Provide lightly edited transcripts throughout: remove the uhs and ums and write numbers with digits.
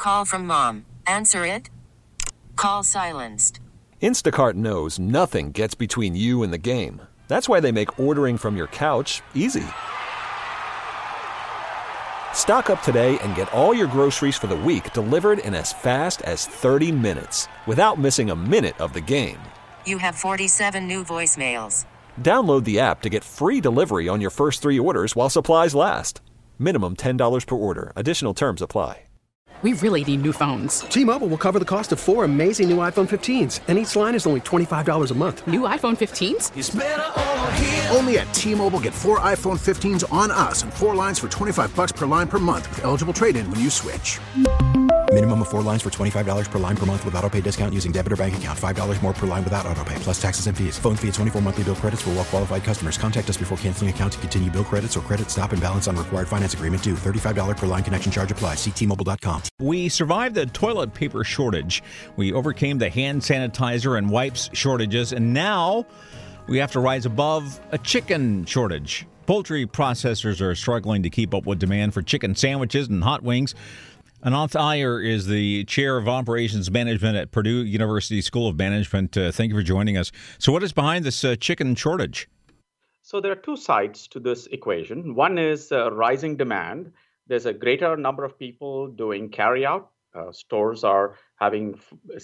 Call from mom. Answer it. Call silenced. Instacart knows nothing gets between you and the game. That's why they make ordering from your couch easy. Stock up today and get all your groceries for the week delivered in as fast as 30 minutes without missing a minute of the game. You have 47 new voicemails. Download the app to get free delivery on your first 3 orders while supplies last. Minimum $10 per order. Additional terms apply. We really need new phones. T-Mobile will cover the cost of 4 amazing new iPhone 15s, and each line is only $25 a month. New iPhone 15s? It's better over here. Only at T-Mobile, get 4 iPhone 15s on us and 4 lines for $25 per line per month with eligible trade-in when you switch. Minimum of 4 lines for $25 per line per month with autopay discount using debit or bank account. $5 more per line without autopay, plus taxes and fees. Phone fee at 24 monthly bill credits for well-qualified customers. Contact us before canceling account to continue bill credits or credit stop and balance on required finance agreement due. $35 per line connection charge applies. See T-Mobile.com. We survived the toilet paper shortage. We overcame the hand sanitizer and wipes shortages, and now we have to rise above a chicken shortage. Poultry processors are struggling to keep up with demand for chicken sandwiches and hot wings. Ananth Iyer is the chair of operations management at Purdue University School of Management. Thank you for joining us. So what is behind this chicken shortage? So there are two sides to this equation. One is rising demand. There's a greater number of people doing carryout. Stores are having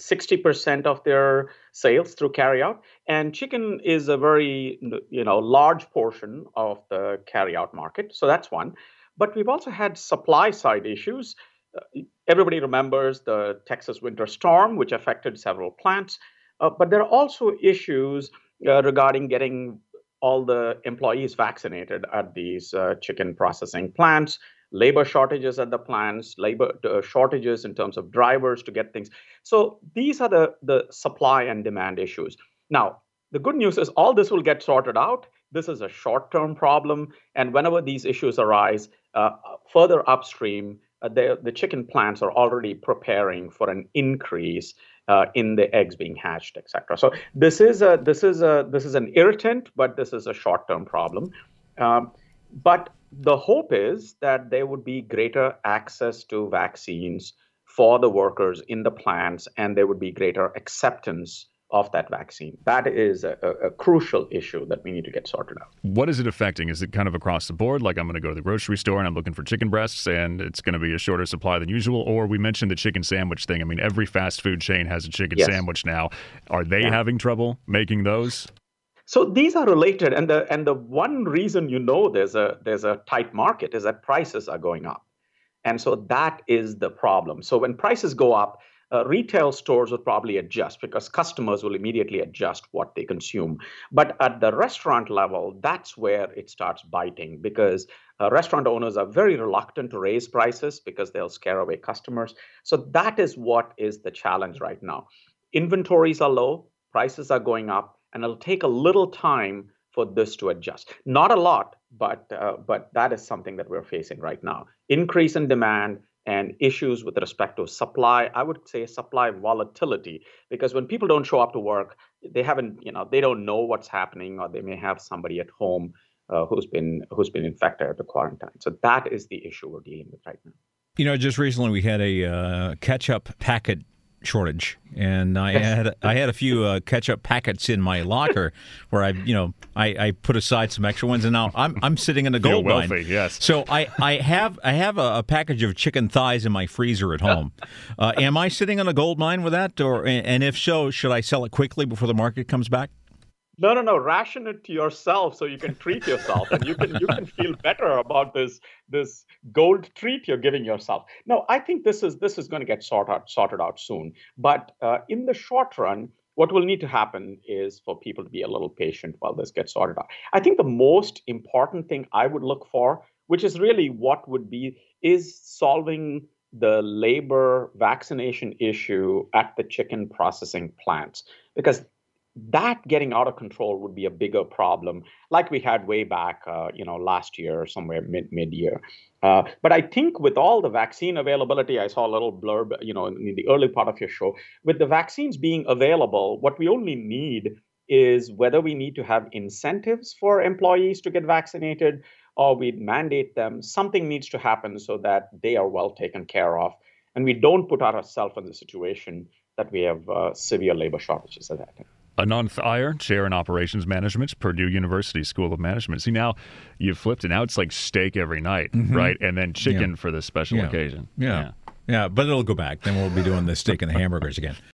60% of their sales through carryout. And chicken is a very large portion of the carryout market. So that's one. But we've also had supply side issues. Everybody remembers the Texas winter storm, which affected several plants. But there are also issues regarding getting all the employees vaccinated at these chicken processing plants, labor shortages at the plants, labor shortages in terms of drivers to get things. So these are the supply and demand issues. Now, the good news is all this will get sorted out. This is a short-term problem. And whenever these issues arise, further upstream, the chicken plants are already preparing for an increase in the eggs being hatched, et cetera. So this is an irritant, but this is a short-term problem. But the hope is that there would be greater access to vaccines for the workers in the plants, and there would be greater acceptance of that vaccine. That is a crucial issue that we need to get sorted out. What is it affecting? Is it kind of across the board? Like I'm going to go to the grocery store and I'm looking for chicken breasts and it's going to be a shorter supply than usual? Or we mentioned the chicken sandwich thing. I mean, every fast food chain has a chicken sandwich now. Are they having trouble making those? So these are related. And the one reason there's a tight market is that prices are going up. And so that is the problem. So when prices go up, retail stores will probably adjust because customers will immediately adjust what they consume. But at the restaurant level, that's where it starts biting because restaurant owners are very reluctant to raise prices because they'll scare away customers. So that is what is the challenge right now. Inventories are low, prices are going up, and it'll take a little time for this to adjust. Not a lot, but that is something that we're facing right now. Increase in demand and issues with respect to supply. I would say supply volatility, because when people don't show up to work, they don't know what's happening, or they may have somebody at home who's been infected at the quarantine. So that is the issue we're dealing with right now. Just recently we had a ketchup packet shortage, and I had a few ketchup packets in my locker where I put aside some extra ones, and now I'm sitting in a gold mine. Yes. So I have a package of chicken thighs in my freezer at home. Am I sitting in a gold mine with that, and if so, should I sell it quickly before the market comes back? No. Ration it to yourself so you can treat yourself, and you can feel better about this gold treat you're giving yourself. No, I think this is going to get sorted out soon. But in the short run, what will need to happen is for people to be a little patient while this gets sorted out. I think the most important thing I would look for, which is really what would be, is solving the labor vaccination issue at the chicken processing plants, because that getting out of control would be a bigger problem, like we had way back, last year, somewhere mid-year. But I think with all the vaccine availability, I saw a little blurb, in the early part of your show, with the vaccines being available, what we only need is whether we need to have incentives for employees to get vaccinated or we mandate them. Something needs to happen so that they are well taken care of. and we don't put ourselves in the situation that we have severe labor shortages at that time. Ananth Iyer, Chair in Operations Management, Purdue University School of Management. See, now you've flipped it. Now it's like steak every night, right? And then chicken for this special occasion. Yeah, but it'll go back. Then we'll be doing the steak and the hamburgers again.